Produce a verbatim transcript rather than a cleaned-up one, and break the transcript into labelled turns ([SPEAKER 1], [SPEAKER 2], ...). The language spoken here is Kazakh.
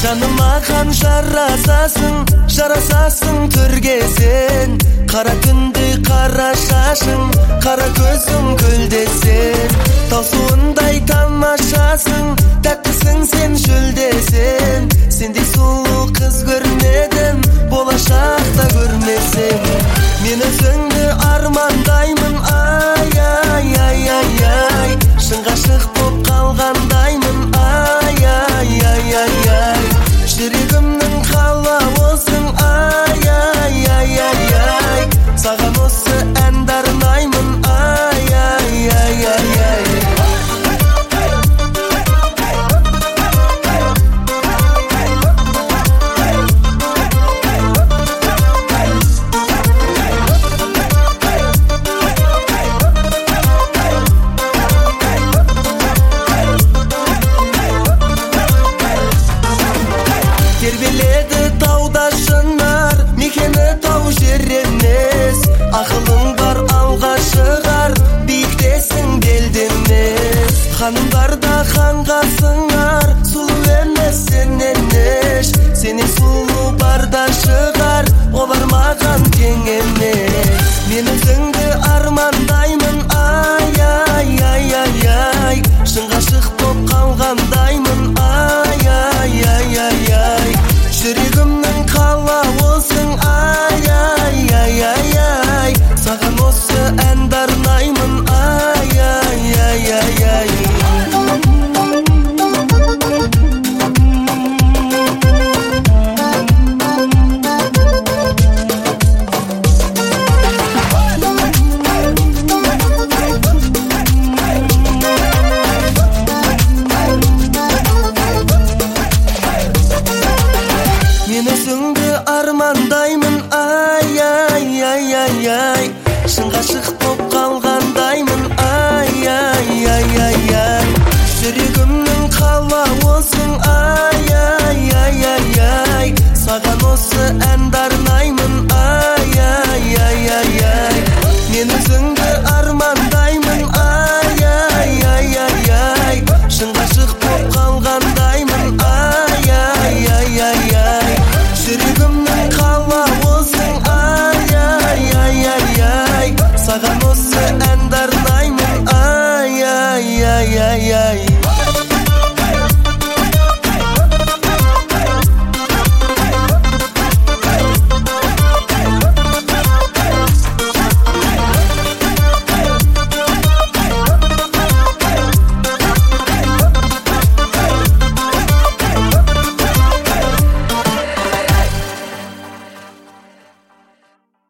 [SPEAKER 1] Жанымаған жарасасың, жарасасың түрге сен. Қара түнде қара шашың, қара көзің күлдесен. Таусуындай тамашасың, тәттісің сен жүлдесен. Сендей сұлу қыз көрмедім, болашақта көрмесем. Мен өзіңді армандаймын, ай, ай, ай, ай, ай. Шын ғашық боп қалғандаймын, ай, ай, ай, ай, ай. Жүрегімнің қалауысың, ай, ай, ай, ай, ай. Саған осы әнді арнаймын, ай, ай, ай, ай, ай. Тербеледі тауда шынар, мекені тау жер емес. Ақылың бар алға шығар, биіктесің белдемес. Ханымдарда ханға сыңар, сұлу емес сенен еш. Сенен сұлу барда шығар, олар маған тең емес. Мен өзіңді армандаймын, ай, ай, ай, ай, ай. Шын ғашық боп қалғандаймын, ай, ай, ай, ай, ай. Жүрегімнің қалауысың, ай, ай, ай, ай, ай. Саған осы әнді арнаймын, ай, ай, ай, ай, ай. Мен өзіңді армандаймын, ай, ай, ай, ай, ай. Шын ғашық боп қалғандаймын, ай, ай, ай, ай, ай. Жүрегімнің қалауысың, ай, ай, ай, ай, ай. Саған осы әнді арнаймын, ай, ай, ай, ай, ай. Мен өзіңді армандаймын, ай, ай, ай, ай, ай. Шын ғашық боп қалғандаймын, ай, ай, ай, ай, ай. Жүрегімнің қалауысың, ай, ай, ай, ай, ай. Саған